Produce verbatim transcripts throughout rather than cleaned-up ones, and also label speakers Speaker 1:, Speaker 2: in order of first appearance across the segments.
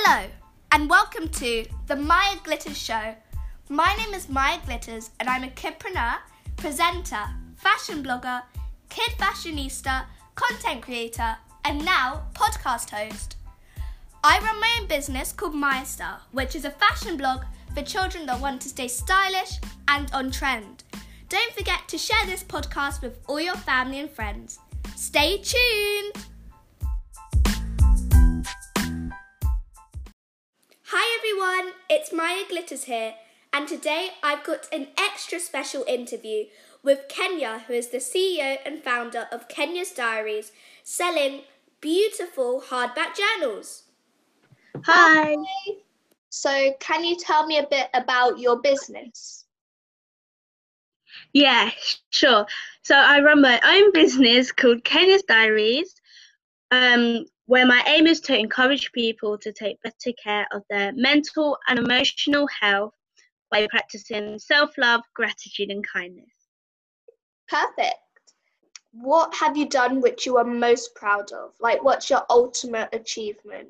Speaker 1: Hello, and welcome to the Maya Glitters Show. My name is Maya Glitters, and I'm a kidpreneur, presenter, fashion blogger, kid fashionista, content creator, and now podcast host. I run my own business called Maya Star, which is a fashion blog for children that want to stay stylish and on trend. Don't forget to share this podcast with all your family and friends. Stay tuned! Hi everyone, it's Maya Glitters here, and today I've got an extra special interview with Kenya, who is the C E O and founder of Kenya's Diaries, selling beautiful hardback journals.
Speaker 2: Hi.
Speaker 3: Hi. So can you tell me a bit about your business?
Speaker 2: Yeah, sure. So I run my own business called Kenya's Diaries, um, where my aim is to encourage people to take better care of their mental and emotional health by practicing self-love, gratitude, and kindness.
Speaker 3: Perfect. What have you done which you are most proud of? Like, what's your ultimate achievement?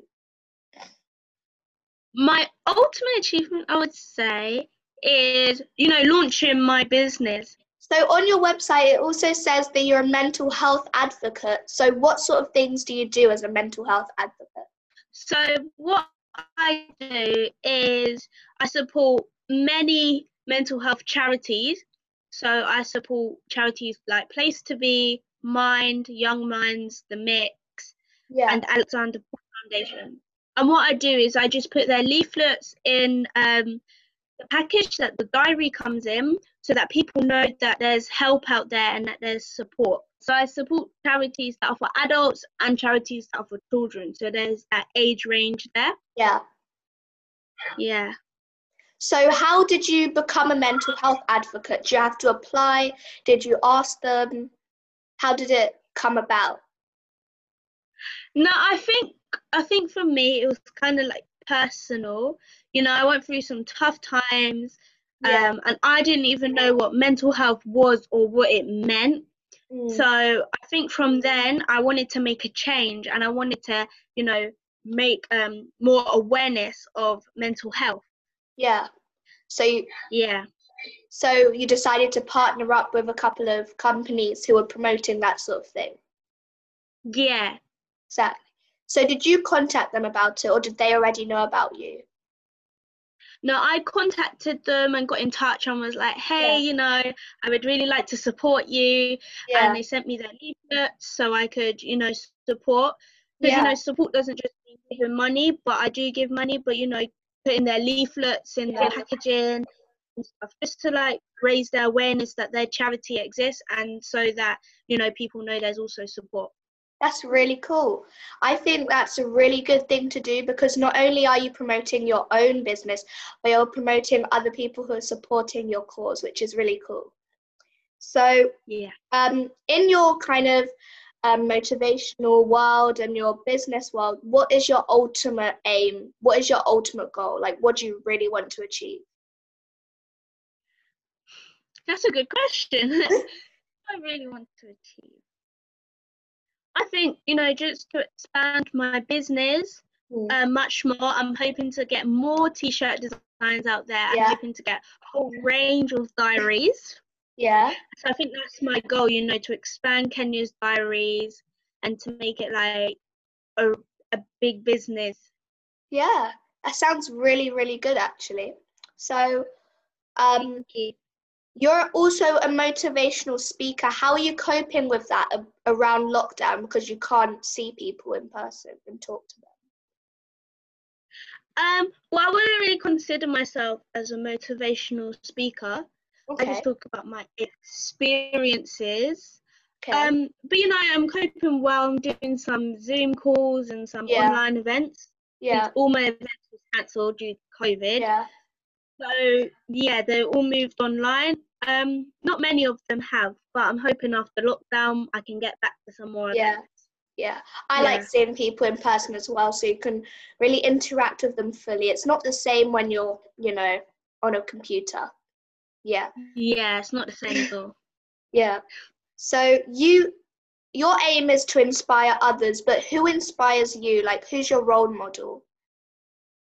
Speaker 2: My ultimate achievement, I would say, is, you know, launching my business.
Speaker 3: So on your website, it also says that you're a mental health advocate. So what sort of things do you do as a mental health advocate?
Speaker 2: So what I do is I support many mental health charities. So I support charities like Place to Be, Mind, Young Minds, The Mix,
Speaker 3: Yeah.
Speaker 2: and Alexander Foundation. And what I do is I just put their leaflets in um, the package that the diary comes in, so that people know that there's help out there and that there's support. So I support charities that are for adults and charities that are for children. So there's that age range there.
Speaker 3: Yeah.
Speaker 2: Yeah.
Speaker 3: So how did you become a mental health advocate? Did you have to apply? Did you ask them? How did it come about?
Speaker 2: No, I think I think for me it was kind of like personal. You know, I went through some tough times,
Speaker 3: Yeah.
Speaker 2: um, and I didn't even know what mental health was or what it meant.
Speaker 3: Mm.
Speaker 2: So I think from then I wanted to make a change, and I wanted to, you know, make um more awareness of mental health.
Speaker 3: Yeah. So you,
Speaker 2: Yeah.
Speaker 3: so you decided to partner up with a couple of companies who were promoting that sort of thing.
Speaker 2: Yeah.
Speaker 3: Exactly. So did you contact them about it, or did they already know about you?
Speaker 2: No, I contacted them and got in touch and was like, hey,
Speaker 3: Yeah.
Speaker 2: you know, I would really like to support you.
Speaker 3: Yeah.
Speaker 2: And they sent me their leaflets so I could, you know, support. Because,
Speaker 3: Yeah.
Speaker 2: you know, support doesn't just mean giving money, but I do give money, but, you know, putting their leaflets in
Speaker 3: Yeah.
Speaker 2: the packaging and stuff, just to, like, raise their awareness that their charity exists, and so that, you know, people know there's also support.
Speaker 3: That's really cool. I think that's a really good thing to do, because not only are you promoting your own business, but you're promoting other people who are supporting your cause, which is really cool. So
Speaker 2: Yeah.
Speaker 3: um, in your kind of um, motivational world and your business world, what is your ultimate aim? What is your ultimate goal? Like, what do you really want to achieve?
Speaker 2: That's a good question. I really want to achieve. I think, you know, just to expand my business
Speaker 3: Hmm.
Speaker 2: uh, much more. I'm hoping to get more t-shirt designs out there.
Speaker 3: Yeah.
Speaker 2: I'm hoping to get a whole range of diaries.
Speaker 3: Yeah.
Speaker 2: So I think that's my goal, you know, to expand Kenya's Diaries and to make it like a, a big business.
Speaker 3: Yeah. That sounds really, really good, actually. So um,
Speaker 2: Thank you.
Speaker 3: you're also a motivational speaker. How are you coping with that a- around lockdown, because you can't see people in person and talk to them?
Speaker 2: Um, well, I wouldn't really consider myself as a motivational speaker. I
Speaker 3: Okay.
Speaker 2: just talk about my experiences.
Speaker 3: Okay.
Speaker 2: Um, but you know, I'm coping well. I'm doing some Zoom calls and some
Speaker 3: Yeah.
Speaker 2: online events.
Speaker 3: Yeah.
Speaker 2: Since all my events were cancelled due to COVID.
Speaker 3: Yeah.
Speaker 2: So yeah, they're all moved online. Um, not many of them have, but I'm hoping after lockdown I can get back to some more
Speaker 3: Yeah.
Speaker 2: events.
Speaker 3: Yeah. I
Speaker 2: Yeah.
Speaker 3: like seeing people in person as well, so you can really interact with them fully. It's not the same when you're, you know, on a computer. Yeah.
Speaker 2: Yeah, it's not the same at all.
Speaker 3: Yeah. So you, your aim is to inspire others, but who inspires you? Like, who's your role model?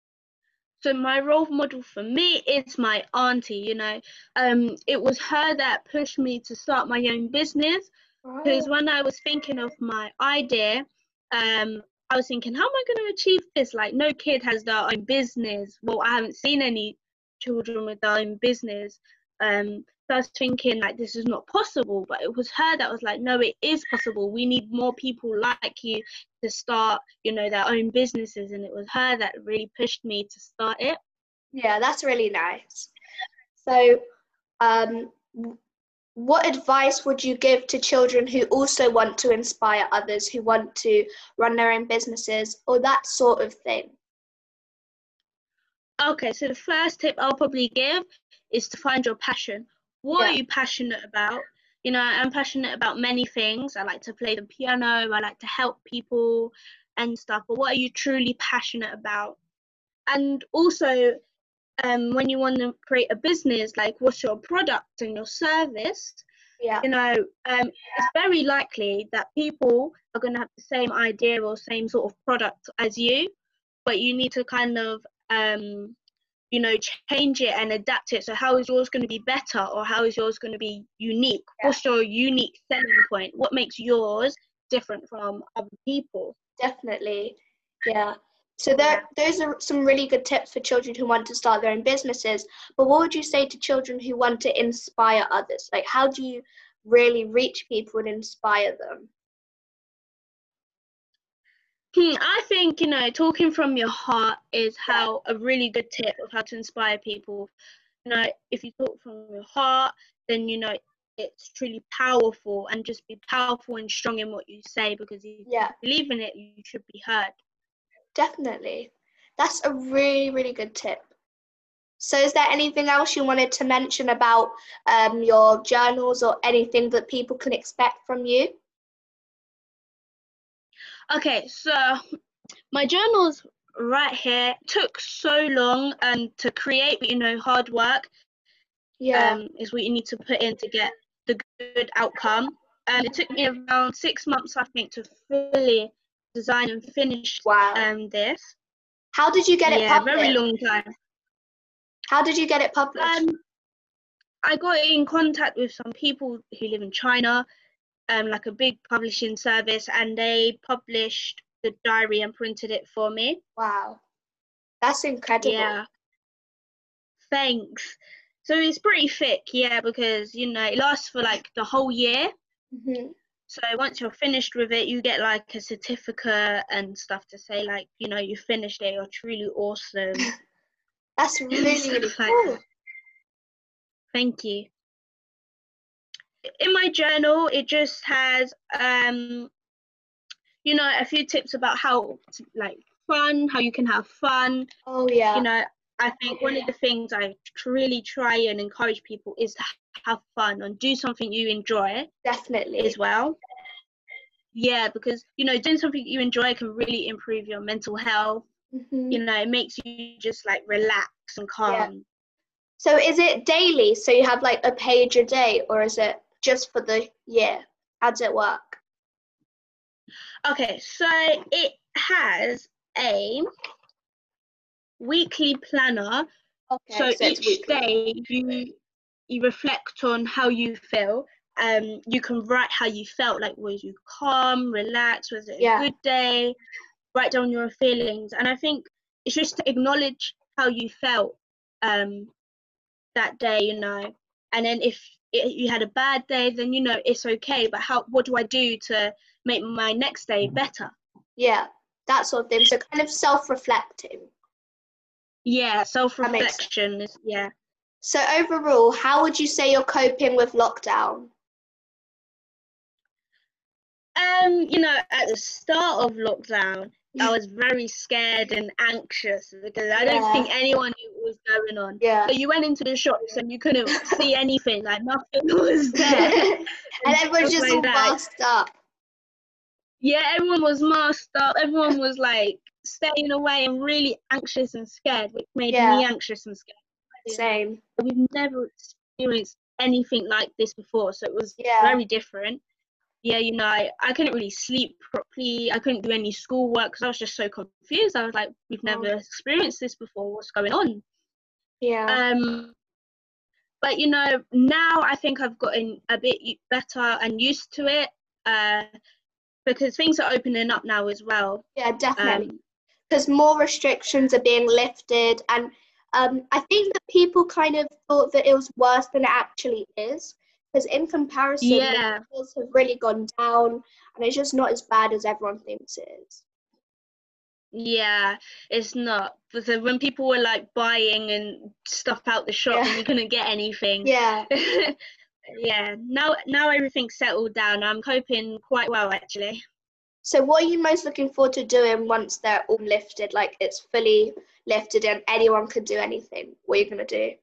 Speaker 2: So my role model for me is my auntie, you know. Um, it was her that pushed me to start my own business, because
Speaker 3: Oh,
Speaker 2: when I was thinking of my idea, um, I was thinking, how am I going to achieve this? Like, no kid has their own business. Well, I haven't seen any children with their own business. Um, so I was thinking, like, this is not possible. But it was her that was like, no, it is possible. We need more people like you to start, you know, their own businesses. And it was her that really pushed me to start it.
Speaker 3: yeah, that's really nice. So, um, w- what advice would you give to children who also want to inspire others, who want to run their own businesses or that sort of thing?
Speaker 2: Okay, so the first tip I'll probably give is to find your passion. What are
Speaker 3: Yeah,
Speaker 2: you passionate about? You know, I'm passionate about many things. I like to play the piano, I like to help people and stuff, but what are you truly passionate about? And also, um, when you want to create a business, like what's your product and your service?
Speaker 3: yeah,
Speaker 2: You know, um, it's very likely that people are going to have the same idea or same sort of product as you, but you need to kind of um, you know, change it and adapt it. So how is yours going to be better, or how is yours going to be unique?
Speaker 3: yeah,
Speaker 2: What's your unique selling point? What makes yours different from other people?
Speaker 3: definitely. Yeah. So
Speaker 2: Yeah.
Speaker 3: there, those are some really good tips for children who want to start their own businesses. But what would you say to children who want to inspire others? Like, how do you really reach people and inspire them?
Speaker 2: Hmm, I think, you know, talking from your heart is
Speaker 3: Yeah,
Speaker 2: how a really good tip of how to inspire people. You know, if you talk from your heart, then, you know, it's truly powerful, and just be powerful and strong in what you say, because if you
Speaker 3: yeah,
Speaker 2: believe in it, you should be heard.
Speaker 3: definitely. That's a really, really good tip. So is there anything else you wanted to mention about um, your journals or anything that people can expect from you?
Speaker 2: Okay, so my journal's right here. Took so long um to create, but you know, hard work
Speaker 3: Yeah,
Speaker 2: um is what you need to put in to get the good outcome. Um, it took me around six months, I think, to fully design and finish
Speaker 3: wow.
Speaker 2: um this.
Speaker 3: How did you get it
Speaker 2: Yeah, very
Speaker 3: published?
Speaker 2: long time.
Speaker 3: How did you get it published?
Speaker 2: Um, I got in contact with some people who live in China, um, like a big publishing service, and they published the diary and printed it for me.
Speaker 3: Wow, that's incredible.
Speaker 2: Yeah. Thanks. So it's pretty thick, yeah, because you know it lasts for like the whole year.
Speaker 3: Hmm.
Speaker 2: So once you're finished with it, you get like a certificate and stuff to say like, you know, you finished it, you're truly awesome
Speaker 3: That's
Speaker 2: and
Speaker 3: really, really
Speaker 2: stuff like
Speaker 3: cool.
Speaker 2: that. Thank you. In my journal, it just has um, you know, a few tips about how to, like fun, how you can have fun.
Speaker 3: Oh
Speaker 2: You
Speaker 3: yeah,
Speaker 2: know, I think one of the things I really try and encourage people is to have fun and do something you enjoy as
Speaker 3: definitely.
Speaker 2: well. Yeah, because you know, doing something you enjoy can really improve your mental health.
Speaker 3: Hmm.
Speaker 2: You know, it makes you just like relax and
Speaker 3: Yeah.
Speaker 2: calm.
Speaker 3: So is it daily? So you have like a page a day, or is it just for the year? How does it work?
Speaker 2: Okay, so it has a weekly planner.
Speaker 3: Okay,
Speaker 2: So
Speaker 3: so it's
Speaker 2: each
Speaker 3: weekly.
Speaker 2: day you you reflect on how you feel. Um, you can write how you felt, like was you calm, relaxed, was it a
Speaker 3: Yeah,
Speaker 2: good day? Write down your feelings, and I think it's just to acknowledge how you felt um that day, you know. And then if it, you had a bad day, then you know it's okay. But how? What do I do to make my next day better?
Speaker 3: yeah, that sort of thing. So kind of self-reflecting.
Speaker 2: Yeah,
Speaker 3: That makes sense.
Speaker 2: self-reflection is yeah.
Speaker 3: So overall, how would you say you're coping with lockdown?
Speaker 2: Um, you know, at the start of lockdown, I was very scared and anxious because I don't
Speaker 3: Yeah,
Speaker 2: think anyone knew what was going on.
Speaker 3: yeah.
Speaker 2: So you went into the shops and you couldn't see anything, like nothing was there
Speaker 3: And
Speaker 2: and
Speaker 3: everyone's
Speaker 2: stuff
Speaker 3: just
Speaker 2: like
Speaker 3: all
Speaker 2: that.
Speaker 3: masked up.
Speaker 2: Yeah, everyone was masked up, everyone was like staying away and really anxious and scared, which made
Speaker 3: Yeah,
Speaker 2: me anxious and scared. You know,
Speaker 3: same.
Speaker 2: we've never experienced anything like this before, so it was
Speaker 3: Yeah.
Speaker 2: very different. yeah, you know, I, I couldn't really sleep properly. I couldn't do any schoolwork because I was just so confused. I was like, we've never
Speaker 3: Oh.
Speaker 2: experienced this before. What's going on?
Speaker 3: Yeah.
Speaker 2: Um, but you know, now I think I've gotten a bit u- better and used to it. Uh, because things are opening up now as well.
Speaker 3: Yeah, definitely.
Speaker 2: Um,
Speaker 3: Because more restrictions are being lifted, and um, I think that people kind of thought that it was worse than it actually is. Because in comparison, the
Speaker 2: yeah,
Speaker 3: numbers have really gone down, and it's just not as bad as everyone thinks it is.
Speaker 2: yeah, it's not. Because when people were like buying and stuff out the shop
Speaker 3: Yeah.
Speaker 2: and you couldn't get anything.
Speaker 3: Yeah.
Speaker 2: Yeah, now now everything's settled down. I'm coping quite well actually.
Speaker 3: So, what are you most looking forward to doing once they're all lifted? Like it's fully lifted and anyone can do anything. What are you gonna do?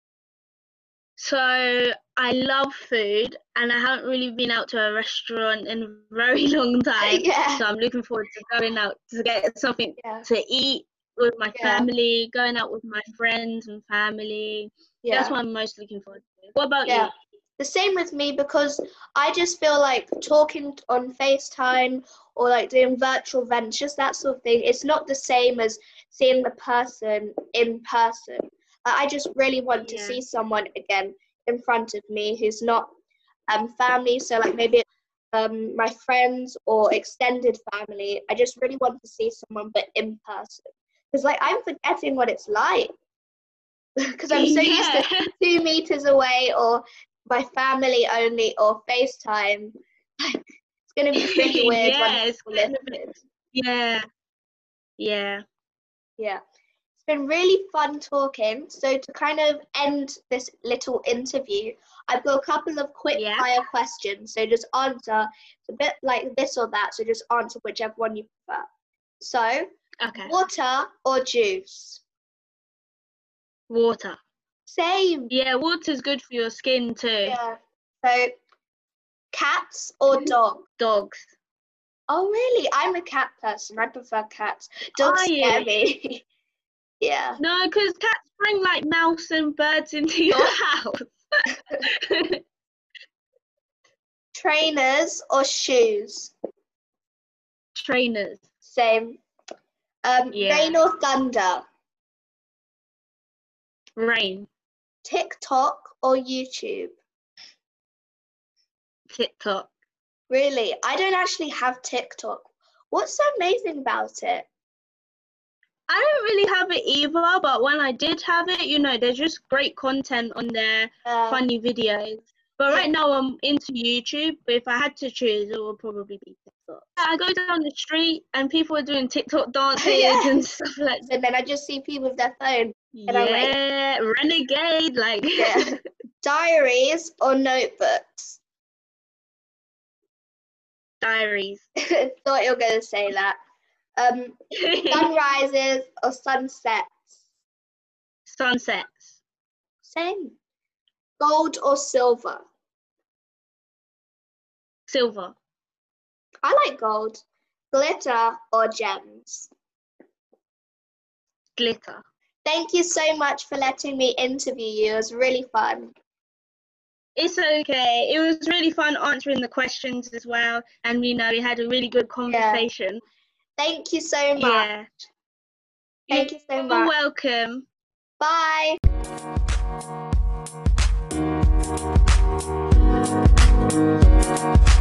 Speaker 2: So I love food and I haven't really been out to a restaurant in a very long time.
Speaker 3: Yeah.
Speaker 2: So I'm looking forward to going out to get something
Speaker 3: Yeah.
Speaker 2: to eat with my
Speaker 3: Yeah.
Speaker 2: family, going out with my friends and family.
Speaker 3: Yeah.
Speaker 2: That's what I'm most looking forward to. What about
Speaker 3: Yeah.
Speaker 2: you?
Speaker 3: The same with me, because I just feel like talking on FaceTime or like doing virtual events, just that sort of thing, it's not the same as seeing the person in person. I I just really want to
Speaker 2: Yeah.
Speaker 3: see someone again in front of me who's not um family, so like maybe um my friends or extended family. I just really want to see someone but in person. Because like I'm forgetting what it's like. Because I'm so used to
Speaker 2: Yeah.
Speaker 3: two meters away or my family only or FaceTime. It's going to be really weird
Speaker 2: Yeah,
Speaker 3: when
Speaker 2: it's
Speaker 3: it's
Speaker 2: kind of-
Speaker 3: lifted.
Speaker 2: yeah. Yeah.
Speaker 3: Yeah. It's been really fun talking. So to kind of end this little interview, I've got a couple of quick
Speaker 2: Yeah.
Speaker 3: fire questions. So just answer. It's a bit like this or that. So just answer whichever one you prefer. So
Speaker 2: Okay.
Speaker 3: water or juice?
Speaker 2: Water.
Speaker 3: Same.
Speaker 2: Yeah, water's good for your skin too.
Speaker 3: Yeah. So cats or dogs?
Speaker 2: Dogs.
Speaker 3: Oh, really? I'm a cat person. I prefer cats. Dogs
Speaker 2: Are
Speaker 3: scare
Speaker 2: you?
Speaker 3: me. Yeah.
Speaker 2: No, because cats bring like mouse and birds into your house.
Speaker 3: Trainers or shoes?
Speaker 2: Trainers.
Speaker 3: Same. Um,
Speaker 2: Yeah.
Speaker 3: Rain or thunder?
Speaker 2: Rain.
Speaker 3: TikTok or YouTube?
Speaker 2: TikTok.
Speaker 3: Really? I don't actually have TikTok. What's so amazing about it?
Speaker 2: I don't really have it either, but when I did have it, you know, there's just great content on there,
Speaker 3: Uh,
Speaker 2: funny videos. But
Speaker 3: Yeah.
Speaker 2: right now I'm into YouTube, but if I had to choose, it would probably be TikTok. I go down the street and people are doing TikTok dances
Speaker 3: Yeah.
Speaker 2: and stuff like that.
Speaker 3: And then I just see people with their phone. And I'm like-
Speaker 2: Yeah, renegade, like.
Speaker 3: Yeah. Diaries or notebooks?
Speaker 2: Diaries.
Speaker 3: Thought you were going to say that. Um, sunrises or sunsets?
Speaker 2: Sunsets.
Speaker 3: Same. Gold or silver?
Speaker 2: Silver.
Speaker 3: I like gold. Glitter or gems?
Speaker 2: Glitter.
Speaker 3: Thank you so much for letting me interview you. It was really fun.
Speaker 2: It's okay. It was really fun answering the questions as well, and you know, we had a really good conversation.
Speaker 3: Thank you so much.
Speaker 2: Yeah.
Speaker 3: Thank you so
Speaker 2: You're
Speaker 3: much.
Speaker 2: welcome.
Speaker 3: Bye.